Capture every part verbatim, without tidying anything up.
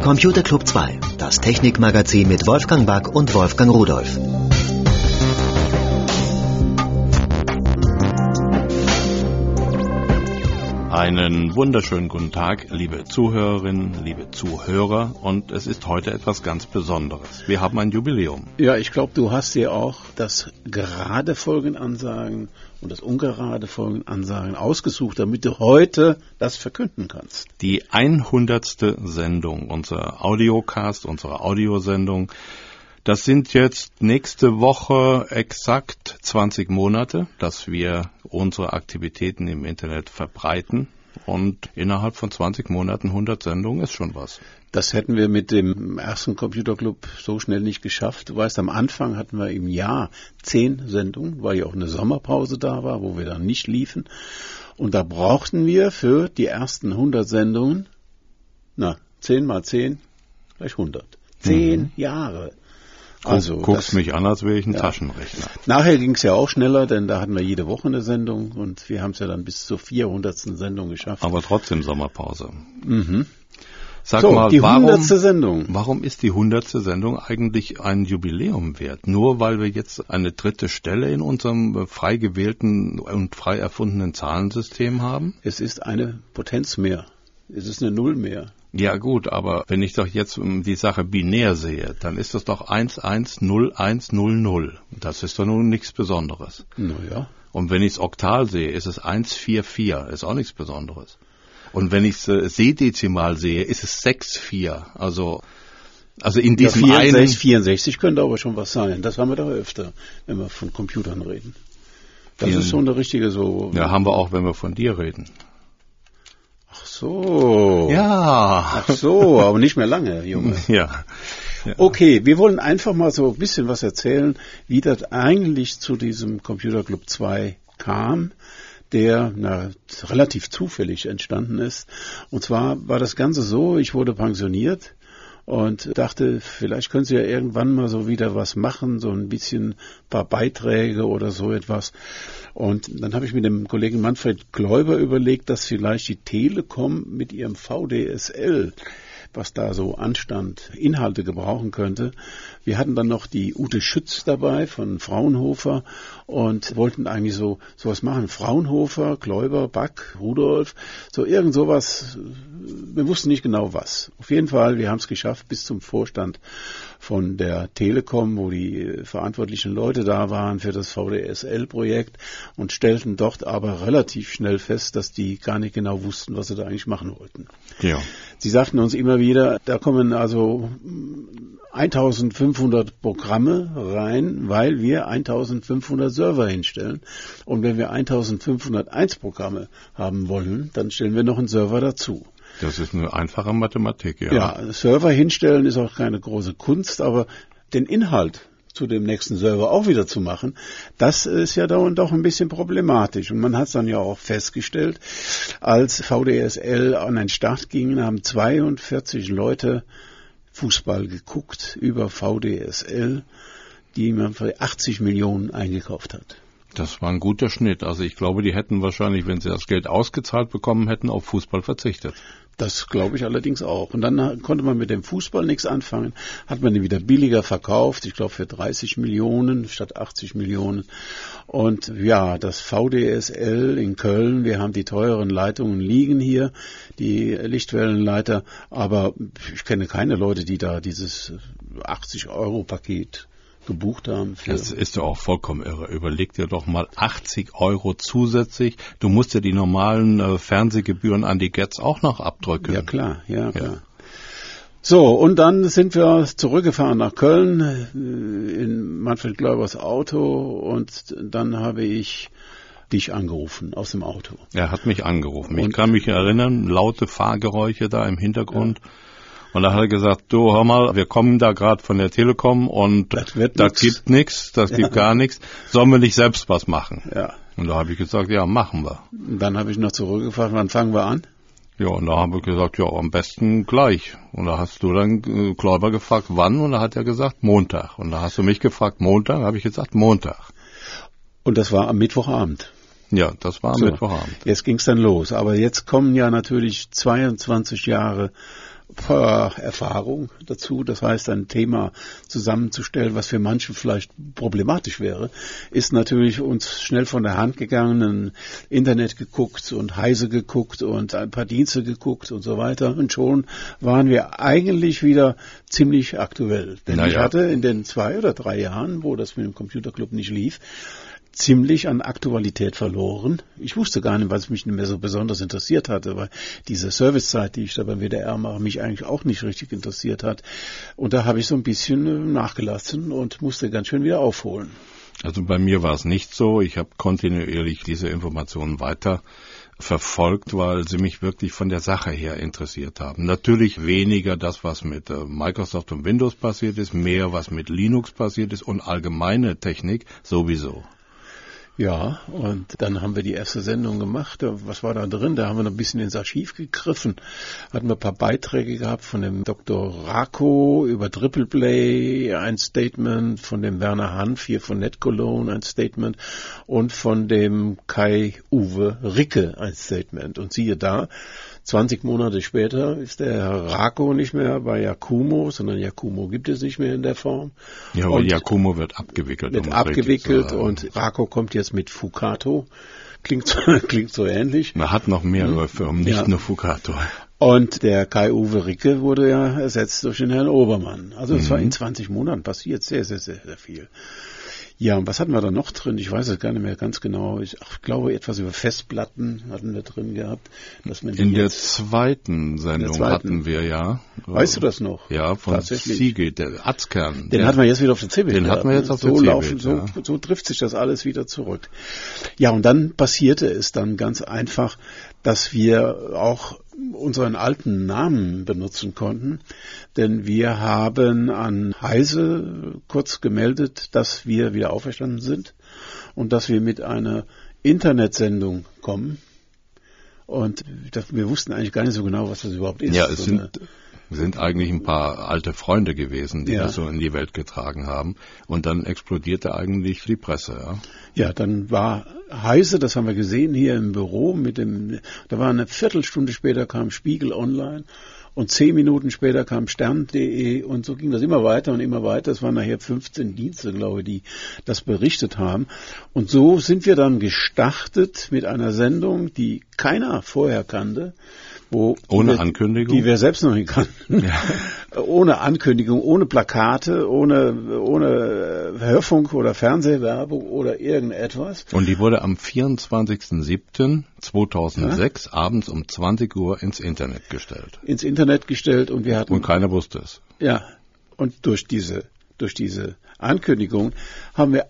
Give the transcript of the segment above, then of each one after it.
Computer Club zwei, das Technikmagazin mit Wolfgang Back und Wolfgang Rudolph. Einen wunderschönen guten Tag, liebe Zuhörerinnen, liebe Zuhörer, und es ist heute etwas ganz Besonderes. Wir haben ein Jubiläum. Ja, ich glaube, du hast dir auch das gerade Folgenansagen und das ungerade Folgenansagen ausgesucht, damit du heute das verkünden kannst. Die hundertste Sendung, unser Audiocast, unsere Audiosendung. Das sind jetzt nächste Woche exakt zwanzig Monate, dass wir unsere Aktivitäten im Internet verbreiten. Und innerhalb von zwanzig Monaten hundert Sendungen ist schon was. Das hätten wir mit dem ersten Computerclub so schnell nicht geschafft. Du weißt, am Anfang hatten wir im Jahr zehn Sendungen, weil ja auch eine Sommerpause da war, wo wir dann nicht liefen. Und da brauchten wir für die ersten hundert Sendungen, na, zehn mal zehn, gleich hundert. Zehn mhm. Jahre. Also, guckst das, mich an, als wäre ich ein ja. Taschenrechner. Nachher ging es ja auch schneller, denn da hatten wir jede Woche eine Sendung und wir haben es ja dann bis zur vierhundertsten Sendung geschafft. Aber trotzdem Sommerpause. Mhm. Sag so, mal, die warum, hundertste Sendung. Warum ist die hundertste Sendung eigentlich ein Jubiläum wert? Nur weil wir jetzt eine dritte Stelle in unserem frei gewählten und frei erfundenen Zahlensystem haben? Es ist eine Potenz mehr. Es ist eine Null mehr. Ja gut, aber wenn ich doch jetzt die Sache binär sehe, dann ist das doch eins eins null eins null null. Das ist doch nun nichts Besonderes. Naja. Und wenn ich es oktal sehe, ist es eins vier vier, ist auch nichts Besonderes. Und wenn ich es äh, Seedezimal sehe, ist es sechs vier. Also also in diesem ja, vierundsechzig, einen... vierundsechzig könnte aber schon was sein. Das haben wir doch öfter, wenn wir von Computern reden. Das vielen, ist schon eine richtige so... Ja, haben wir auch, wenn wir von dir reden. Ach so. Ja. Ach so, aber nicht mehr lange, Junge. Ja. ja. Okay, wir wollen einfach mal so ein bisschen was erzählen, wie das eigentlich zu diesem Computer Club zwei kam, der na, relativ zufällig entstanden ist. Und zwar war das Ganze so, ich wurde pensioniert und dachte, vielleicht können Sie ja irgendwann mal so wieder was machen, so ein bisschen ein paar Beiträge oder so etwas. Und dann habe ich mit dem Kollegen Manfred Gläuber überlegt, dass vielleicht die Telekom mit ihrem V D S L, was da so anstand, Inhalte gebrauchen könnte. Wir hatten dann noch die Ute Schütz dabei von Fraunhofer und wollten eigentlich so sowas machen. Fraunhofer, Gläuber, Back, Rudolph, so irgend sowas. Wir wussten nicht genau was. Auf jeden Fall, wir haben es geschafft bis zum Vorstand von der Telekom, wo die verantwortlichen Leute da waren für das V D S L-Projekt und stellten dort aber relativ schnell fest, dass die gar nicht genau wussten, was sie da eigentlich machen wollten. Ja. Sie sagten uns immer wieder, da kommen also eintausendfünfhundert Programme rein, weil wir eintausendfünfhundert Server hinstellen. Und wenn wir eintausendfünfhunderteins Programme haben wollen, dann stellen wir noch einen Server dazu. Das ist eine einfache Mathematik, ja. Ja, Server hinstellen ist auch keine große Kunst, aber den Inhalt zu dem nächsten Server auch wieder zu machen, das ist ja da und doch ein bisschen problematisch. Und man hat es dann ja auch festgestellt, als V D S L an den Start ging, haben zweiundvierzig Leute Fußball geguckt über V D S L, die man für achtzig Millionen eingekauft hat. Das war ein guter Schnitt. Also ich glaube, die hätten wahrscheinlich, wenn sie das Geld ausgezahlt bekommen hätten, auf Fußball verzichtet. Das glaube ich allerdings auch. Und dann konnte man mit dem Fußball nichts anfangen, hat man ihn wieder billiger verkauft, ich glaube für dreißig Millionen statt achtzig Millionen. Und ja, das V D S L in Köln, wir haben die teuren Leitungen liegen hier, die Lichtwellenleiter, aber ich kenne keine Leute, die da dieses achtzig Euro Paket gebucht haben. Das ist doch auch vollkommen irre. Überleg dir doch mal achtzig Euro zusätzlich. Du musst ja die normalen äh, Fernsehgebühren an die Gets auch noch abdrücken. Ja klar, ja klar. Ja. So, und dann sind wir zurückgefahren nach Köln in Manfred Gläubers Auto und dann habe ich dich angerufen aus dem Auto. Er hat mich angerufen. Ich kann mich erinnern, laute Fahrgeräusche da im Hintergrund. Ja. Und da hat er gesagt, du, hör mal, wir kommen da gerade von der Telekom und das, das gibt nichts, das ja. gibt gar nichts. Sollen wir nicht selbst was machen? Ja. Und da habe ich gesagt, ja, machen wir. Und dann habe ich noch zurückgefragt, wann fangen wir an? Ja, und da habe ich gesagt, ja, am besten gleich. Und da hast du dann äh, Gläuber gefragt, wann? Und da hat er gesagt, Montag. Und da hast du mich gefragt, Montag? Da habe ich gesagt, Montag. Und das war am Mittwochabend. Ja, das war am so, Mittwochabend. Jetzt ging es dann los. Aber jetzt kommen ja natürlich zweiundzwanzig Jahre Erfahrung dazu. Das heißt, ein Thema zusammenzustellen, was für manche vielleicht problematisch wäre, ist natürlich uns schnell von der Hand gegangen, Internet geguckt und Heise geguckt und ein paar Dienste geguckt und so weiter. Und schon waren wir eigentlich wieder ziemlich aktuell. Denn naja. ich hatte in den zwei oder drei Jahren, wo das mit dem Computerclub nicht lief, ziemlich an Aktualität verloren. Ich wusste gar nicht, was mich nicht mehr so besonders interessiert hatte, weil diese Servicezeit, die ich da beim W D R mache, mich eigentlich auch nicht richtig interessiert hat. Und da habe ich so ein bisschen nachgelassen und musste ganz schön wieder aufholen. Also bei mir war es nicht so. Ich habe kontinuierlich diese Informationen weiter verfolgt, weil sie mich wirklich von der Sache her interessiert haben. Natürlich weniger das, was mit Microsoft und Windows passiert ist, mehr was mit Linux passiert ist und allgemeine Technik sowieso. Ja, und dann haben wir die erste Sendung gemacht. Was war da drin? Da haben wir noch ein bisschen ins Archiv gegriffen. Hatten wir ein paar Beiträge gehabt von dem Doktor Rako über Triple Play, ein Statement, von dem Werner Hanf hier von NetCologne, ein Statement und von dem Kai-Uwe Ricke ein Statement. Und siehe da, zwanzig Monate später ist der Herr Rako nicht mehr bei Yakumo, sondern Yakumo gibt es nicht mehr in der Form. Ja, aber Yakumo wird abgewickelt. Wird um abgewickelt und Rako kommt jetzt mit Fukato. Klingt so, klingt so ähnlich. Man hat noch mehrere hm. Firmen, nicht ja. nur Fukato. Und der Kai-Uwe Ricke wurde ja ersetzt durch den Herrn Obermann. Also es mhm. war in zwanzig Monaten passiert sehr, sehr, sehr, sehr viel. Ja, und was hatten wir da noch drin? Ich weiß es gar nicht mehr ganz genau. Ich ach, glaube, etwas über Festplatten hatten wir drin gehabt. Dass man in der zweiten Sendung der zweiten. hatten wir ja. Weißt du das noch? Ja, von Seagate, der Atzkern. Den der, hatten wir jetzt wieder auf der C B T. Den hatten wir jetzt auf so der C B T. Laufen, so, ja. so trifft sich das alles wieder zurück. Ja, und dann passierte es dann ganz einfach, dass wir auch unseren alten Namen benutzen konnten, denn wir haben an Heise kurz gemeldet, dass wir wieder auferstanden sind und dass wir mit einer Internetsendung kommen. Und wir wussten eigentlich gar nicht so genau, was das überhaupt ist. Ja, es so sind, sind eigentlich ein paar alte Freunde gewesen, die ja. das so in die Welt getragen haben. Und dann explodierte eigentlich die Presse. Ja, ja dann war Heise, das haben wir gesehen hier im Büro, mit dem, da war eine Viertelstunde später kam Spiegel Online und zehn Minuten später kam Stern punkt de und so ging das immer weiter und immer weiter. Es waren nachher fünfzehn Dienste, glaube ich, die das berichtet haben. Und so sind wir dann gestartet mit einer Sendung, die keiner vorher kannte. Wo ohne wir, Ankündigung? Die wir selbst noch nicht kannten. Ja. Ohne Ankündigung, ohne Plakate, ohne, ohne Hörfunk oder Fernsehwerbung oder irgendetwas. Und die wurde am vierundzwanzigsten siebten zweitausendsechs ja? abends um zwanzig Uhr ins Internet gestellt. Ins Internet gestellt und wir hatten... Und keiner wusste es. Ja, und durch diese, durch diese Ankündigung haben wir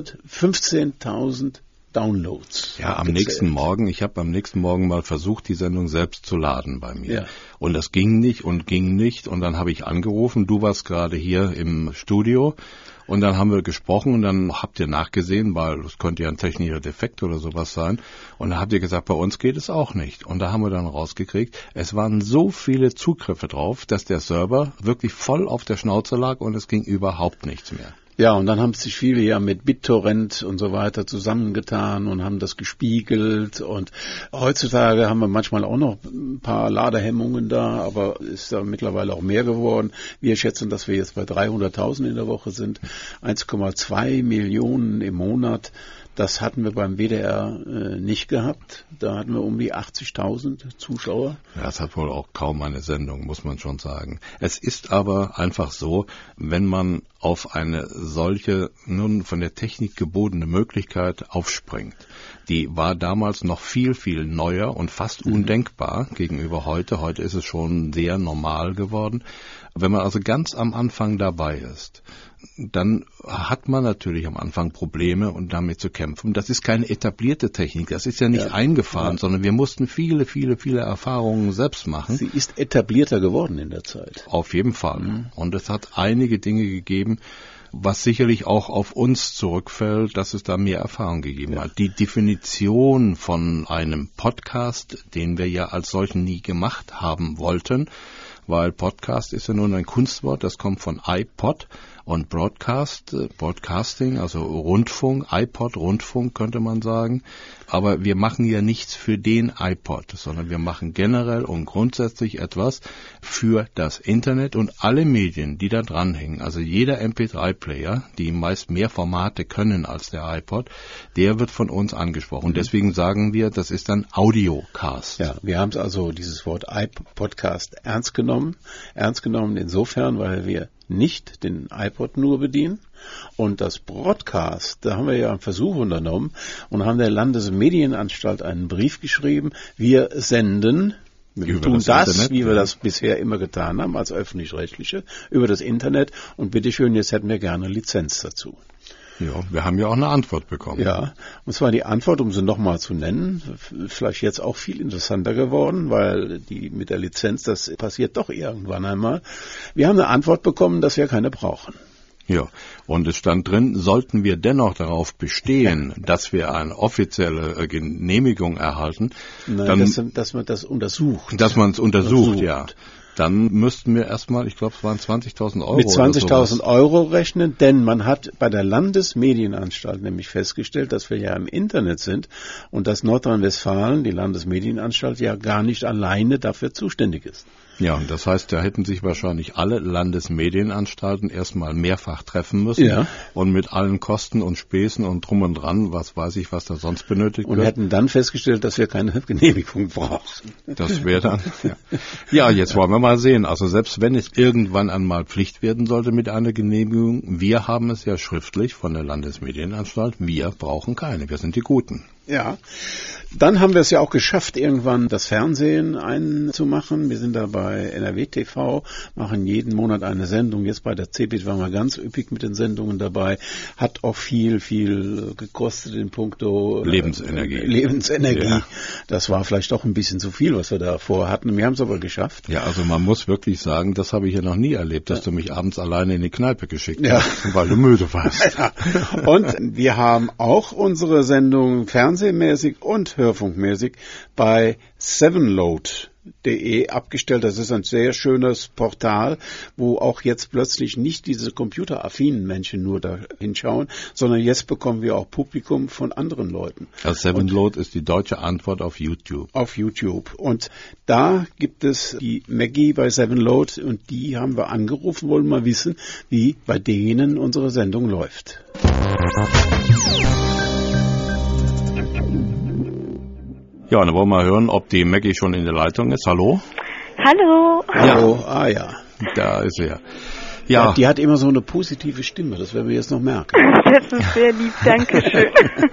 hundertfünfzehntausend Downloads. Ja, am nächsten Morgen, ich habe am nächsten Morgen mal versucht, die Sendung selbst zu laden bei mir. Ja. Und das ging nicht und ging nicht. Und dann habe ich angerufen, du warst gerade hier im Studio. Und dann haben wir gesprochen und dann habt ihr nachgesehen, weil es könnte ja ein technischer Defekt oder sowas sein. Und dann habt ihr gesagt, bei uns geht es auch nicht. Und da haben wir dann rausgekriegt, es waren so viele Zugriffe drauf, dass der Server wirklich voll auf der Schnauze lag und es ging überhaupt nichts mehr. Ja, und dann haben sich viele ja mit BitTorrent und so weiter zusammengetan und haben das gespiegelt. Und heutzutage haben wir manchmal auch noch ein paar Ladehemmungen da, aber ist da mittlerweile auch mehr geworden. Wir schätzen, dass wir jetzt bei dreihunderttausend in der Woche sind, eins Komma zwei Millionen im Monat. Das hatten wir beim W D R äh, nicht gehabt. Da hatten wir um die achtzigtausend Zuschauer. Ja, es hat wohl auch kaum eine Sendung, muss man schon sagen. Es ist aber einfach so, wenn man auf eine solche, nun von der Technik gebotene Möglichkeit aufspringt. Die war damals noch viel, viel neuer und fast mhm. undenkbar gegenüber heute. Heute ist es schon sehr normal geworden. Wenn man also ganz am Anfang dabei ist, dann hat man natürlich am Anfang Probleme und damit zu kämpfen. Das ist keine etablierte Technik, das ist ja nicht ja. eingefahren, ja. sondern wir mussten viele, viele, viele Erfahrungen selbst machen. Sie ist etablierter geworden in der Zeit. Auf jeden Fall. Mhm. Und es hat einige Dinge gegeben, was sicherlich auch auf uns zurückfällt, dass es da mehr Erfahrung gegeben ja. hat. Die Definition von einem Podcast, den wir ja als solchen nie gemacht haben wollten, weil Podcast ist ja nun ein Kunstwort, das kommt von iPod und Broadcast, Broadcasting, also Rundfunk, iPod-Rundfunk könnte man sagen. Aber wir machen ja nichts für den iPod, sondern wir machen generell und grundsätzlich etwas für das Internet und alle Medien, die da dranhängen. Also jeder M P drei Player, die meist mehr Formate können als der iPod, der wird von uns angesprochen. Und deswegen sagen wir, das ist ein Audiocast. Ja, wir haben es also, dieses Wort iPodcast, ernst genommen. Ernst genommen insofern, weil wir nicht den iPod nur bedienen. Und das Broadcast, da haben wir ja einen Versuch unternommen und haben der Landesmedienanstalt einen Brief geschrieben. Wir senden, wir über tun das, das Internet, wie wir ja. das bisher immer getan haben, als Öffentlich-Rechtliche, über das Internet. Und bitteschön, jetzt hätten wir gerne Lizenz dazu. Ja, wir haben ja auch eine Antwort bekommen. Ja, und zwar die Antwort, um sie nochmal zu nennen, vielleicht jetzt auch viel interessanter geworden, weil die mit der Lizenz, das passiert doch irgendwann einmal. Wir haben eine Antwort bekommen, dass wir keine brauchen. Ja, und es stand drin, sollten wir dennoch darauf bestehen, dass wir eine offizielle Genehmigung erhalten, Nein, dann, dass, dass man das untersucht. Dass man es untersucht, untersucht, ja. Dann müssten wir erstmal, ich glaube, es waren zwanzigtausend Euro. Mit zwanzigtausend Euro rechnen, denn man hat bei der Landesmedienanstalt nämlich festgestellt, dass wir ja im Internet sind und dass Nordrhein-Westfalen, die Landesmedienanstalt, ja gar nicht alleine dafür zuständig ist. Ja, und das heißt, da hätten sich wahrscheinlich alle Landesmedienanstalten erstmal mehrfach treffen müssen ja. und mit allen Kosten und Späßen und drum und dran, was weiß ich, was da sonst benötigt und wird. Und hätten dann festgestellt, dass wir keine Genehmigung brauchen. Das wäre dann, ja. ja, jetzt wollen wir mal sehen. Also selbst wenn es irgendwann einmal Pflicht werden sollte mit einer Genehmigung, wir haben es ja schriftlich von der Landesmedienanstalt, wir brauchen keine, wir sind die Guten. Ja, dann haben wir es ja auch geschafft, irgendwann das Fernsehen einzumachen. Wir sind da bei N R W T V, machen jeden Monat eine Sendung. Jetzt bei der C E B I T waren wir ganz üppig mit den Sendungen dabei. Hat auch viel, viel gekostet in puncto Lebensenergie. Äh, Lebensenergie. Ja. Das war vielleicht doch ein bisschen zu viel, was wir da vorhatten. Wir haben es aber geschafft. Ja, also man muss wirklich sagen, das habe ich ja noch nie erlebt, dass ja. du mich abends alleine in die Kneipe geschickt ja. hast, weil du müde warst. Ja. Und wir haben auch unsere Sendung fernsehmäßig und hörfunkmäßig bei sevenload punkt de abgestellt. Das ist ein sehr schönes Portal, wo auch jetzt plötzlich nicht diese computeraffinen Menschen nur da hinschauen, sondern jetzt bekommen wir auch Publikum von anderen Leuten. Also Sevenload ist die deutsche Antwort auf YouTube. Auf YouTube. Und da gibt es die Maggie bei Sevenload und die haben wir angerufen, wollen mal wissen, wie bei denen unsere Sendung läuft. Ja, dann wollen wir mal hören, ob die Maggie schon in der Leitung ist. Hallo? Hallo. Hallo, ja. ah ja. Da ist er. Ja. ja, die hat immer so eine positive Stimme, das werden wir jetzt noch merken. Das ist sehr lieb, danke schön.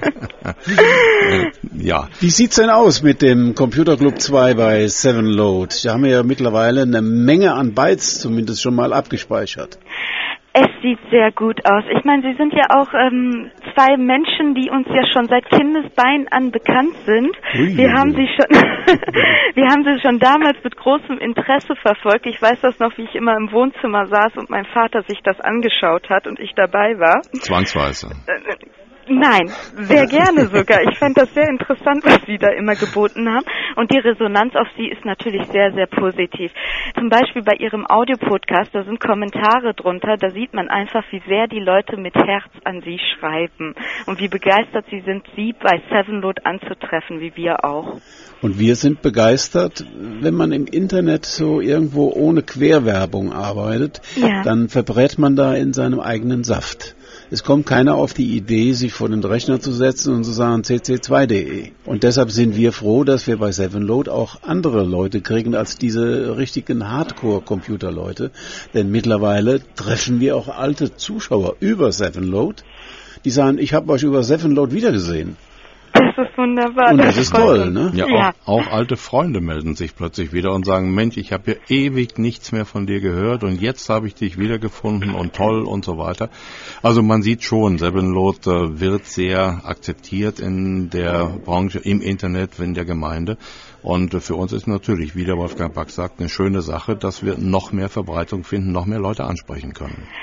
Ja. Wie sieht's denn aus mit dem Computerclub zwei bei Sevenload? Da haben wir ja mittlerweile eine Menge an Bytes zumindest schon mal abgespeichert. Es sieht sehr gut aus. Ich meine, Sie sind ja auch ähm, zwei Menschen, die uns ja schon seit Kindesbein an bekannt sind. Ui. Wir haben Sie schon, wir haben Sie schon damals mit großem Interesse verfolgt. Ich weiß das noch, wie ich immer im Wohnzimmer saß und mein Vater sich das angeschaut hat und ich dabei war. Zwangsweise. Äh, Nein, sehr gerne sogar. Ich fand das sehr interessant, was Sie da immer geboten haben. Und die Resonanz auf Sie ist natürlich sehr, sehr positiv. Zum Beispiel bei Ihrem Audiopodcast, da sind Kommentare drunter, da sieht man einfach, wie sehr die Leute mit Herz an Sie schreiben und wie begeistert Sie sind, Sie bei Sevenload anzutreffen, wie wir auch. Und wir sind begeistert, wenn man im Internet so irgendwo ohne Querwerbung arbeitet, ja. Dann verbrät man da in seinem eigenen Saft. Es kommt keiner auf die Idee, sich vor den Rechner zu setzen und zu sagen c c zwei punkt de. Und deshalb sind wir froh, dass wir bei Sevenload auch andere Leute kriegen als diese richtigen Hardcore-Computer-Leute. Denn mittlerweile treffen wir auch alte Zuschauer über Sevenload, die sagen, ich habe euch über Sevenload wiedergesehen. Das ist wunderbar. Und das, das ist toll, ne? Ja, ja. Auch, auch alte Freunde melden sich plötzlich wieder und sagen, Mensch, ich habe ja ewig nichts mehr von dir gehört und jetzt habe ich dich wiedergefunden und toll und so weiter. Also man sieht schon, Sevenload äh, wird sehr akzeptiert in der Branche, im Internet, in der Gemeinde. Und äh, für uns ist natürlich, wie der Wolfgang Back sagt, eine schöne Sache, dass wir noch mehr Verbreitung finden, noch mehr Leute ansprechen können. Das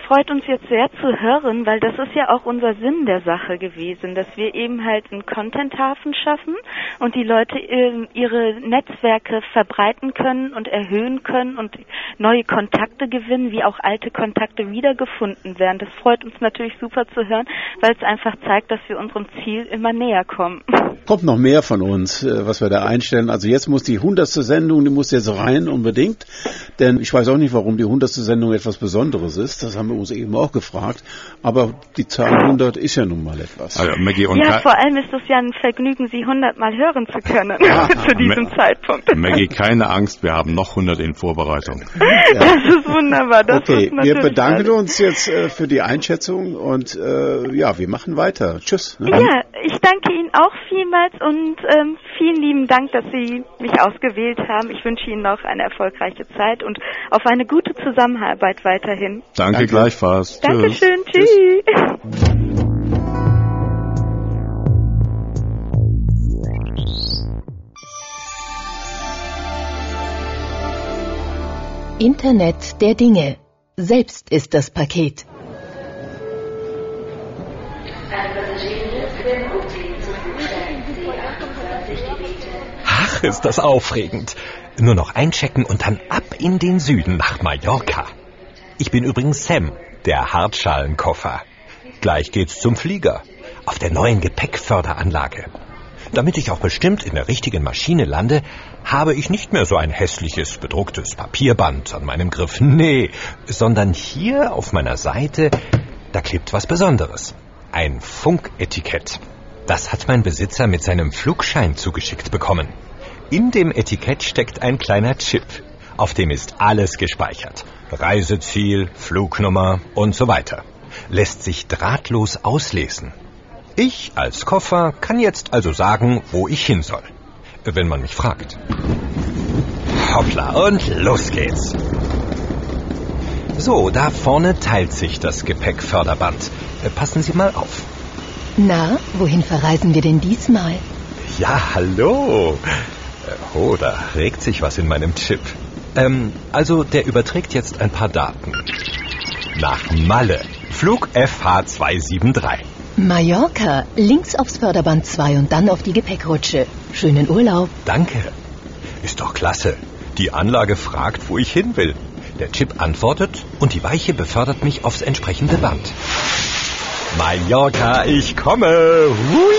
freut uns jetzt sehr zu hören, weil das ist ja auch unser Sinn der Sache gewesen, dass wir eben halt einen Content-Hafen schaffen und die Leute ihre Netzwerke verbreiten können und erhöhen können und neue Kontakte gewinnen, wie auch alte Kontakte wiedergefunden werden. Das freut uns natürlich super zu hören, weil es einfach zeigt, dass wir unserem Ziel immer näher kommen. Kommt noch mehr von uns, was wir da einstellen. Also jetzt muss die hundertste Sendung, die muss jetzt rein unbedingt, denn ich weiß auch nicht, warum die hundertste Sendung etwas Besonderes ist. Das haben wir uns eben auch gefragt. Aber die Zahl hundert ist ja nun mal etwas. Also, Maggie und ja, vor allem ist es ja ein Vergnügen, Sie hundert Mal hören zu können ja, zu diesem Ma- Zeitpunkt. Maggie, keine Angst, wir haben noch hundert in Vorbereitung. Ja. Das ist wunderbar. Das okay, ist natürlich wir bedanken alles. uns jetzt äh, für die Einschätzung und äh, ja, wir machen weiter. Tschüss. Ne? Ja, ich danke Ihnen auch vielmals und ähm, vielen lieben Dank, dass Sie mich ausgewählt haben. Ich wünsche Ihnen noch eine erfolgreiche Zeit und auf eine gute Zusammenarbeit weiterhin. Danke, Danke. gleichfalls. Tschüss. Dankeschön, tschüss. Internet der Dinge. Selbst ist das Paket. Ach, ist das aufregend. Nur noch einchecken und dann ab in den Süden nach Mallorca. Ich bin übrigens Sam, der Hartschalenkoffer. Gleich geht's zum Flieger. Auf der neuen Gepäckförderanlage. Damit ich auch bestimmt in der richtigen Maschine lande, habe ich nicht mehr so ein hässliches, bedrucktes Papierband an meinem Griff. Nee, sondern hier auf meiner Seite, da klebt was Besonderes. Ein Funketikett. Das hat mein Besitzer mit seinem Flugschein zugeschickt bekommen. In dem Etikett steckt ein kleiner Chip. Auf dem ist alles gespeichert. Reiseziel, Flugnummer und so weiter. Lässt sich drahtlos auslesen. Ich als Koffer kann jetzt also sagen, wo ich hin soll. Wenn man mich fragt. Hoppla, und los geht's. So, da vorne teilt sich das Gepäckförderband. Passen Sie mal auf. Na, wohin verreisen wir denn diesmal? Ja, hallo. Oh, da regt sich was in meinem Chip. Ähm, also der überträgt jetzt ein paar Daten. Nach Malle. Flug F H zwei sieben drei. Mallorca, links aufs Förderband zwei und dann auf die Gepäckrutsche. Schönen Urlaub. Danke. Ist doch klasse. Die Anlage fragt, wo ich hin will. Der Chip antwortet und die Weiche befördert mich aufs entsprechende Band. Mallorca, ich komme. Hui.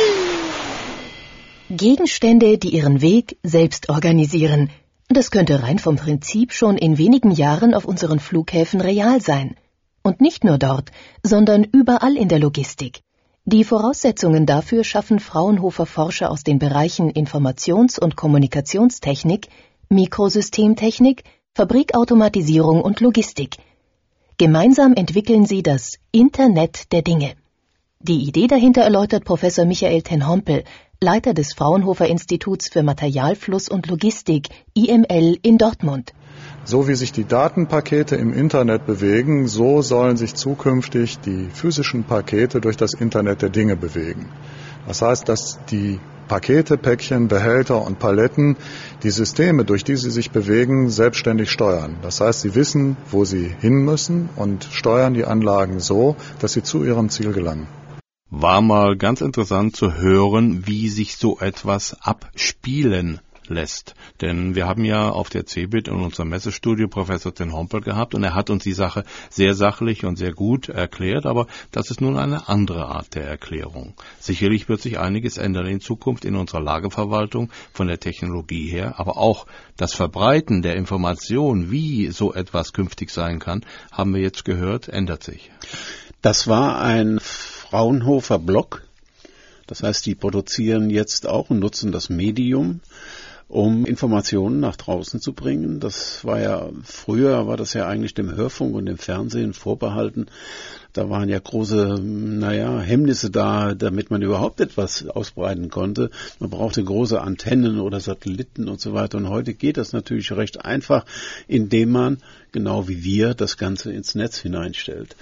Gegenstände, die ihren Weg selbst organisieren. Das könnte rein vom Prinzip schon in wenigen Jahren auf unseren Flughäfen real sein. Und nicht nur dort, sondern überall in der Logistik. Die Voraussetzungen dafür schaffen Fraunhofer Forscher aus den Bereichen Informations- und Kommunikationstechnik, Mikrosystemtechnik, Fabrikautomatisierung und Logistik. Gemeinsam entwickeln sie das Internet der Dinge. Die Idee dahinter erläutert Professor Michael ten Hompel, Leiter des Fraunhofer Instituts für Materialfluss und Logistik, I M L in Dortmund. So wie sich die Datenpakete im Internet bewegen, so sollen sich zukünftig die physischen Pakete durch das Internet der Dinge bewegen. Das heißt, dass die Pakete, Päckchen, Behälter und Paletten die Systeme, durch die sie sich bewegen, selbstständig steuern. Das heißt, sie wissen, wo sie hin müssen und steuern die Anlagen so, dass sie zu ihrem Ziel gelangen. War mal ganz interessant zu hören, wie sich so etwas abspielen lässt. Denn wir haben ja auf der C eBIT in unserem Messestudio Professor ten Hompel gehabt und er hat uns die Sache sehr sachlich und sehr gut erklärt, aber das ist nun eine andere Art der Erklärung. Sicherlich wird sich einiges ändern in Zukunft in unserer Lagerverwaltung von der Technologie her, aber auch das Verbreiten der Information, wie so etwas künftig sein kann, haben wir jetzt gehört, ändert sich. Das war ein Fraunhofer Blog. Das heißt, die produzieren jetzt auch und nutzen das Medium, um Informationen nach draußen zu bringen. Das war ja, früher war das ja eigentlich dem Hörfunk und dem Fernsehen vorbehalten. Da waren ja große, naja, Hemmnisse da, damit man überhaupt etwas ausbreiten konnte. Man brauchte große Antennen oder Satelliten und so weiter. Und heute geht das natürlich recht einfach, indem man, genau wie wir, das Ganze ins Netz hineinstellt.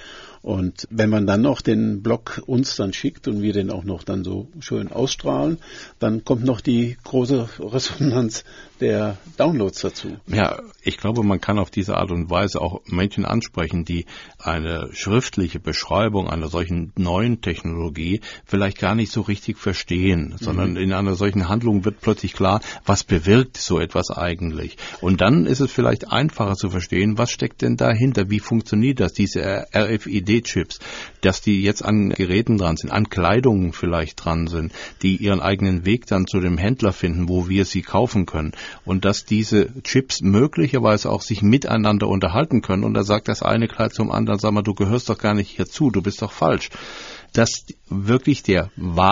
Und wenn man dann noch den Blog uns dann schickt und wir den auch noch dann so schön ausstrahlen, dann kommt noch die große Resonanz der Downloads dazu. Ja, ich glaube, man kann auf diese Art und Weise auch Menschen ansprechen, die eine schriftliche Beschreibung einer solchen neuen Technologie vielleicht gar nicht so richtig verstehen, mhm. sondern in einer solchen Handlung wird plötzlich klar, was bewirkt so etwas eigentlich. Und dann ist es vielleicht einfacher zu verstehen, was steckt denn dahinter, wie funktioniert das, diese R F I D-Chips, dass die jetzt an Geräten dran sind, an Kleidungen vielleicht dran sind, die ihren eigenen Weg dann zu dem Händler finden, wo wir sie kaufen können. Und dass diese Chips möglicherweise auch sich miteinander unterhalten können. Und da sagt das eine Kleid zum anderen, sag mal, du gehörst doch gar nicht hierzu, du bist doch falsch. Dass wirklich der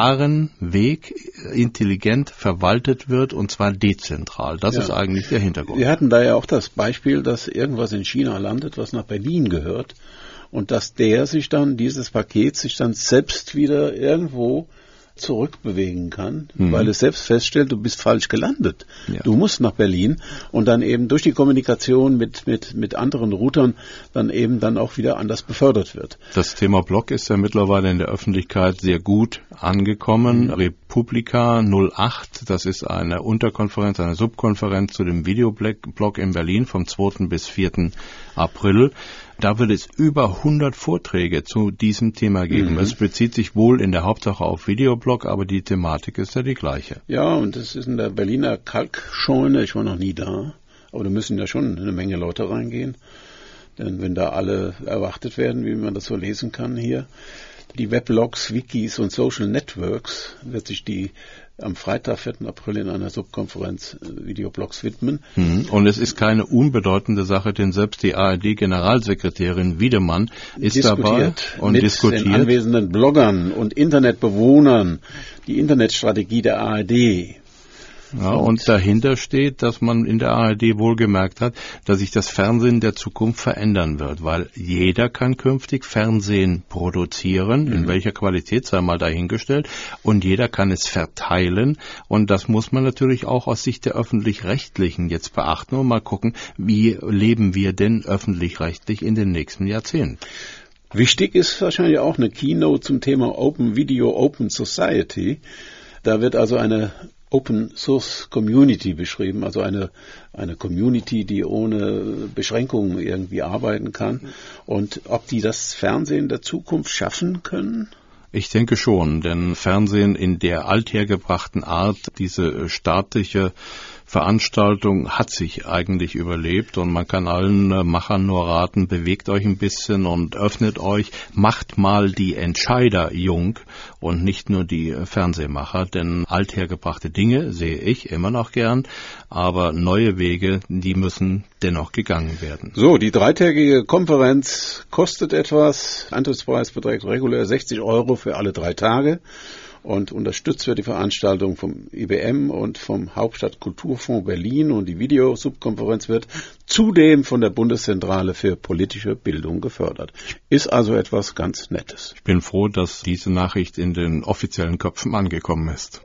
Warenweg intelligent verwaltet wird, und zwar dezentral. Das ja. ist eigentlich der Hintergrund. Wir hatten da ja auch das Beispiel, dass irgendwas in China landet, was nach Berlin gehört. Und dass der sich dann, dieses Paket sich dann selbst wieder irgendwo zurückbewegen kann, mhm. weil es selbst feststellt, du bist falsch gelandet. Ja. Du musst nach Berlin und dann eben durch die Kommunikation mit, mit, mit anderen Routern dann eben dann auch wieder anders befördert wird. Das Thema Blog ist ja mittlerweile in der Öffentlichkeit sehr gut angekommen. Mhm. Republika null acht, das ist eine Unterkonferenz, eine Subkonferenz zu dem Videoblog in Berlin vom zweiten bis vierten April. Da wird es über hundert Vorträge zu diesem Thema geben. Mhm. Es bezieht sich wohl in der Hauptsache auf Videoblog, aber die Thematik ist ja die gleiche. Ja, und das ist in der Berliner Kalkscheune. Ich war noch nie da, aber da müssen ja schon eine Menge Leute reingehen. Denn wenn da alle erwartet werden, wie man das so lesen kann hier, die Weblogs, Wikis und Social Networks, wird sich die am Freitag, vierten April in einer Subkonferenz Videoblogs widmen. Und es ist keine unbedeutende Sache, denn selbst die A R D-Generalsekretärin Wiedemann ist diskutiert dabei und mit diskutiert den anwesenden Bloggern und Internetbewohnern die Internetstrategie der A R D. Ja, und dahinter steht, dass man in der A R D wohl gemerkt hat, dass sich das Fernsehen der Zukunft verändern wird, weil jeder kann künftig Fernsehen produzieren, mhm. in welcher Qualität sei mal dahingestellt, und jeder kann es verteilen, und das muss man natürlich auch aus Sicht der Öffentlich-Rechtlichen jetzt beachten und mal gucken, wie leben wir denn öffentlich-rechtlich in den nächsten Jahrzehnten. Wichtig ist wahrscheinlich auch eine Keynote zum Thema Open Video, Open Society. Da wird also eine Open Source Community beschrieben, also eine, eine Community, die ohne Beschränkungen irgendwie arbeiten kann. Und ob die das Fernsehen der Zukunft schaffen können? Ich denke schon, denn Fernsehen in der althergebrachten Art, diese staatliche Veranstaltung hat sich eigentlich überlebt, und man kann allen äh, Machern nur raten, bewegt euch ein bisschen und öffnet euch, macht mal die Entscheider jung und nicht nur die äh, Fernsehmacher, denn althergebrachte Dinge sehe ich immer noch gern, aber neue Wege, die müssen dennoch gegangen werden. So, die dreitägige Konferenz kostet etwas, Eintrittspreis beträgt regulär sechzig Euro für alle drei Tage. Und unterstützt wird die Veranstaltung vom I B M und vom Hauptstadtkulturfonds Berlin, und die Videosubkonferenz wird zudem von der Bundeszentrale für politische Bildung gefördert. Ist also etwas ganz Nettes. Ich bin froh, dass diese Nachricht in den offiziellen Köpfen angekommen ist.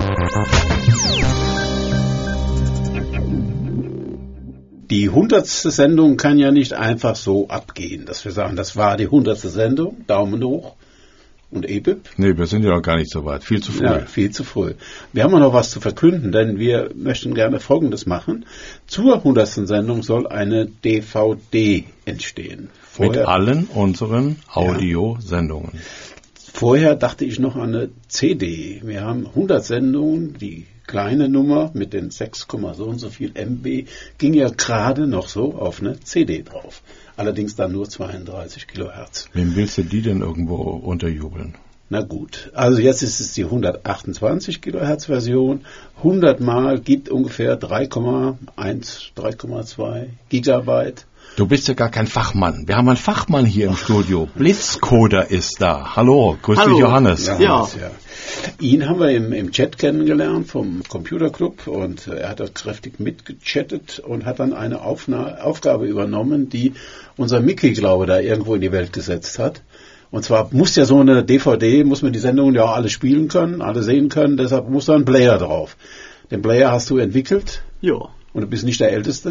Die hundertste Sendung kann ja nicht einfach so abgehen, dass wir sagen, das war die hundertste Sendung, Daumen hoch. Und E B I P? Nee, wir sind ja noch gar nicht so weit. Viel zu früh. Ja, viel zu früh. Wir haben auch noch was zu verkünden, denn wir möchten gerne Folgendes machen. Zur hundertsten Sendung soll eine D V D entstehen. Vorher, mit allen unseren Audiosendungen. Ja. Vorher dachte ich noch an eine C D. Wir haben hundert Sendungen, die kleine Nummer mit den sechs, so und so viel M B ging ja gerade noch so auf eine C D drauf. Allerdings dann nur zweiunddreißig Kilohertz. Wem willst du die denn irgendwo unterjubeln? Na gut, also jetzt ist es die hundertachtundzwanzig Kilohertz Version. hundert Mal gibt ungefähr drei Komma eins, drei Komma zwei Gigabyte. Du bist ja gar kein Fachmann. Wir haben einen Fachmann hier im Studio. Blitzcoder ist da. Hallo, grüß Hallo. dich, Johannes. Ja. ja. Ihn haben wir im, im Chat kennengelernt vom Computerclub, und er hat da kräftig mitgechattet und hat dann eine Aufna- Aufgabe übernommen, die unser Mickey, glaube ich, da irgendwo in die Welt gesetzt hat. Und zwar muss ja so eine D V D, muss man die Sendungen ja auch alle spielen können, alle sehen können, deshalb muss da ein Player drauf. Den Player hast du entwickelt. Ja. Und du bist nicht der Älteste.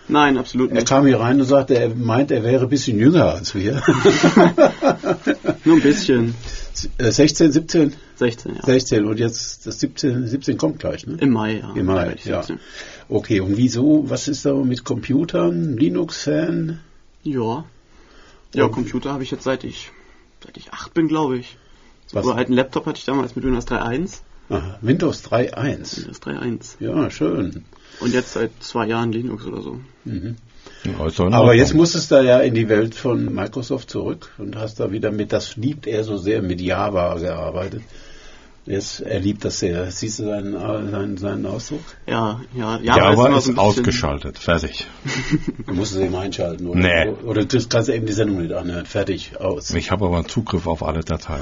Nein, absolut nicht. Er kam hier rein und sagte, er meint, er wäre ein bisschen jünger als wir. Nur ein bisschen. sechzehn, siebzehn? sechzehn, ja. sechzehn und jetzt das siebzehn, siebzehn kommt gleich, ne? Im Mai, ja. Im Mai, ja. Okay, und wieso, was ist da mit Computern, Linux-Fan? Ja. Ja, Computer habe ich jetzt seit ich, seit ich acht bin, glaube ich. So Was? einen alten Laptop hatte ich damals mit Windows drei Punkt eins. Aha, Windows drei Punkt eins. Windows drei Punkt eins. Ja, schön. Und jetzt seit zwei Jahren Linux oder so. Mhm. Ja, aber jetzt musstest du da ja in die Welt von Microsoft zurück und hast da wieder mit, das liebt er so sehr, mit Java gearbeitet. Jetzt, er liebt das sehr. Siehst du seinen, seinen, seinen Ausdruck? Ja, ja. Java, Java ist, so ein ausgeschaltet. Fertig. Du musst es eben einschalten, oder? Nee. Oder du kannst eben die Sendung nicht anhören. Fertig, aus. Ich habe aber Zugriff auf alle Dateien.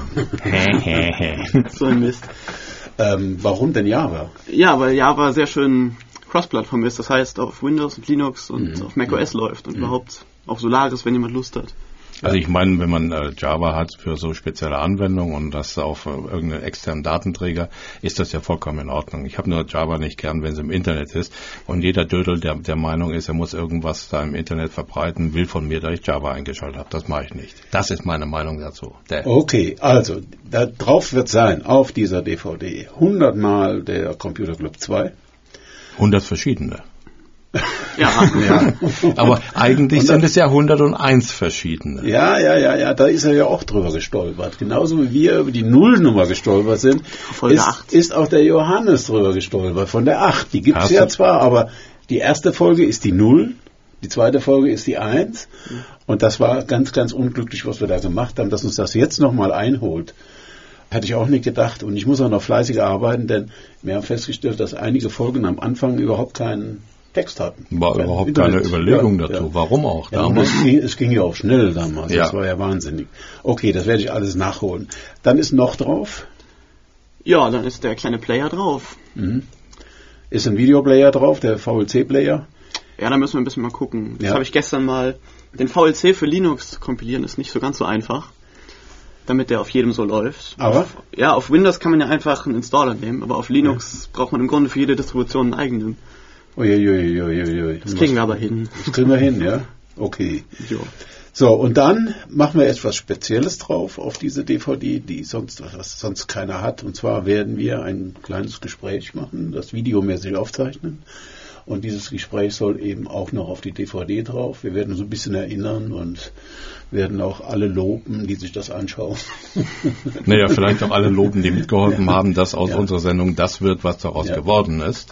So ein Mist. Ähm, warum denn Java? Ja, weil Java sehr schön Cross-Plattform ist. Das heißt, auf Windows und Linux und Mhm. auf macOS mhm. läuft und mhm. überhaupt auf Solaris, wenn jemand Lust hat. Also ich meine, wenn man äh, Java hat für so spezielle Anwendungen und das auf äh, irgendeinen externen Datenträger, ist das ja vollkommen in Ordnung. Ich habe nur Java nicht gern, wenn es im Internet ist. Und jeder Dödel, der der Meinung ist, er muss irgendwas da im Internet verbreiten, will von mir, dass ich Java eingeschaltet habe. Das mache ich nicht. Das ist meine Meinung dazu. Der okay, also da drauf wird sein, auf dieser D V D, hundertmal der Computer Club zwei. hundert verschiedene. Ja. ja. Aber eigentlich und sind es ja hunderteins verschiedene. Ja, ja, ja, ja, da ist er ja auch drüber gestolpert. Genauso wie wir über die Nullnummer gestolpert sind, Folge ist, acht. ist auch der Johannes drüber gestolpert, von der acht. Die gibt es ja zwar, aber die erste Folge ist die Null, die zweite Folge ist die eins. Und das war ganz, ganz unglücklich, was wir da gemacht haben, dass uns das jetzt nochmal einholt. Hätte ich auch nicht gedacht. Und ich muss auch noch fleißig arbeiten, denn wir haben festgestellt, dass einige Folgen am Anfang überhaupt keinen Text hatten. War Kein überhaupt Internet. Keine Überlegung ja, dazu. Ja. Warum auch? Ja, damals? Es, ging, es ging ja auch schnell damals. Ja. Das war ja wahnsinnig. Okay, das werde ich alles nachholen. Dann ist noch drauf? Ja, dann ist der kleine Player drauf. Mhm. Ist ein Videoplayer drauf, der V L C-Player? Ja, da müssen wir ein bisschen mal gucken. Das ja. habe ich gestern mal... Den V L C für Linux zu kompilieren ist nicht so ganz so einfach, damit der auf jedem so läuft. Aber? Auf, ja, auf Windows kann man ja einfach einen Installer nehmen, aber auf Linux ja. braucht man im Grunde für jede Distribution einen eigenen. Uiuiuiui. Das kriegen wir aber hin. Das kriegen wir hin, ja? Okay. Jo. So, und dann machen wir etwas Spezielles drauf auf diese D V D, die sonst was sonst keiner hat. Und zwar werden wir ein kleines Gespräch machen, das videomäßig aufzeichnen. Und dieses Gespräch soll eben auch noch auf die D V D drauf. Wir werden uns ein bisschen erinnern und werden auch alle loben, die sich das anschauen. Naja, vielleicht auch alle loben, die mitgeholfen ja. haben, dass aus ja. unserer Sendung das wird, was daraus ja. geworden ist.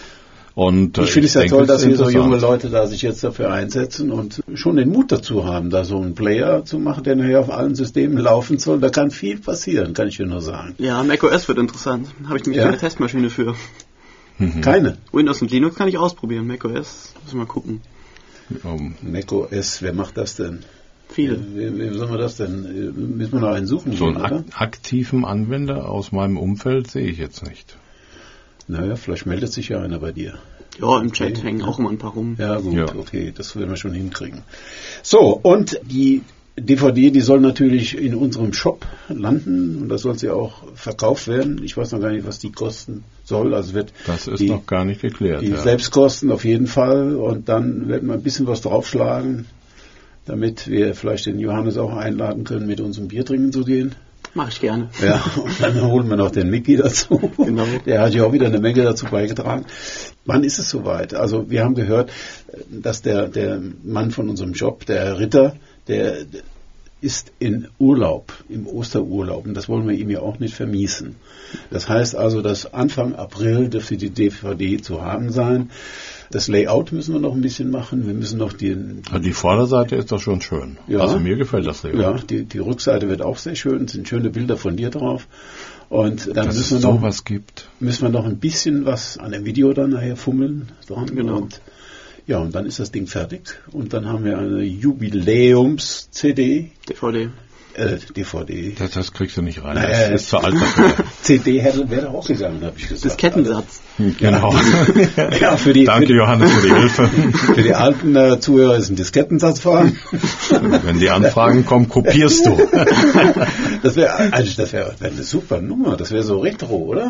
Und ich finde es ja denke, toll, dass hier so junge Leute da sich jetzt dafür einsetzen und schon den Mut dazu haben, da so einen Player zu machen, der nachher auf allen Systemen laufen soll. Da kann viel passieren, kann ich dir nur sagen. Ja, macOS wird interessant. Da habe ich nämlich ja? eine Testmaschine für. Mhm. Keine? Windows und Linux kann ich ausprobieren. macOS, müssen wir mal gucken. Um, macOS, wer macht das denn? Viele. Wie, wie soll man das denn? Müssen wir noch einen suchen? So einen ak- aktiven Anwender aus meinem Umfeld sehe ich jetzt nicht. Naja, vielleicht meldet sich ja einer bei dir. Ja, im Chat okay. hängen auch immer ein paar rum. Ja, gut, ja. okay, das werden wir schon hinkriegen. So, und die D V D, die soll natürlich in unserem Shop landen und da soll sie auch verkauft werden. Ich weiß noch gar nicht, was die kosten soll. Also wird das ist die, noch gar nicht geklärt. Die ja. Selbstkosten auf jeden Fall und dann werden wir ein bisschen was draufschlagen, damit wir vielleicht den Johannes auch einladen können, mit uns ein Bier trinken zu gehen. Mach ich gerne. Ja, und dann holen wir noch den Micky dazu. Genau. Der hat ja auch wieder eine Menge dazu beigetragen. Wann ist es soweit? Also wir haben gehört, dass der, der Mann von unserem Job, der Herr Ritter, der ist in Urlaub, im Osterurlaub. Und das wollen wir ihm ja auch nicht vermiesen. Das heißt also, dass Anfang April dürfte die D V D zu haben sein. Das Layout müssen wir noch ein bisschen machen. Wir müssen noch den... Die Vorderseite ist doch schon schön. Ja, also mir gefällt das Layout. Ja, die, die Rückseite wird auch sehr schön. Es sind schöne Bilder von dir drauf. Und dann Dass müssen wir, es noch, sowas gibt. müssen wir noch ein bisschen was an dem Video dann nachher fummeln. Dran. Genau. Und, ja, und dann ist das Ding fertig. Und dann haben wir eine Jubiläums-C D. D V D. Äh, D V D. Das, das kriegst du nicht rein. Naja, das ist zu alt dafür. C D hätte, wäre auch gegangen, habe ich gesagt. Das Kettensatz. Genau. Ja, für die, Danke, für die, Johannes, für die Hilfe. Für die alten äh, Zuhörer ist ein Diskettensatz vorhanden. Wenn die Anfragen kommen, kopierst du. Das wäre eigentlich, das wäre wär eine super Nummer. Das wäre so retro, oder?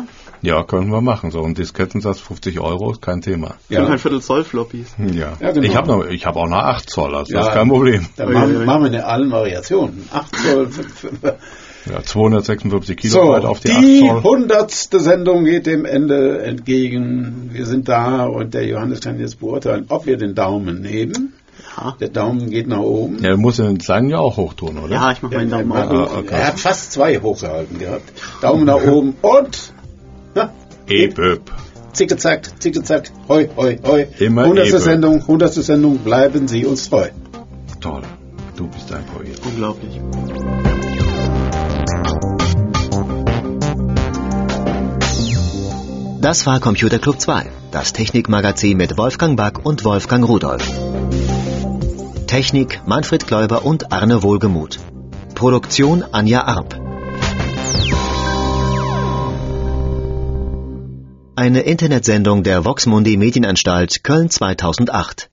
Ja, können wir machen. So ein Diskettensatz fünfzig Euro ist kein Thema. Ja. fünfeinviertel Zoll Floppies. Ja, ja genau. Ich habe noch, ich habe auch noch acht Zoll, also ja, das ist kein Problem. Dann machen, machen wir in allen Variationen. acht Zoll. Ja, zweihundertsechsundfünfzig Kilobyte so, auf die, die acht Zoll. hundertste Sendung geht dem Ende entgegen. Wir sind da und der Johannes kann jetzt beurteilen, ob wir den Daumen nehmen. Ja. Der Daumen geht nach oben. Ja, du musst den kleinen ja auch hochtun, oder? Ja, ich mach meinen Daumen auch hoch. Okay. Er hat fast zwei hochgehalten gehabt. Daumen nach oben und... Eböb. Zicke zack, zicke zack, hoi, hoi, hoi. Immer hundertste Eböb. Sendung, hundertste Sendung, bleiben Sie uns treu. Toll. Du bist ein Poet. Unglaublich. Das war Computer Club zwei, das Technikmagazin mit Wolfgang Back und Wolfgang Rudolph. Technik Manfred Gläuber und Arne Wohlgemuth. Produktion Anja Arp. Eine Internetsendung der Vox Mundi Medienanstalt Köln zweitausendacht.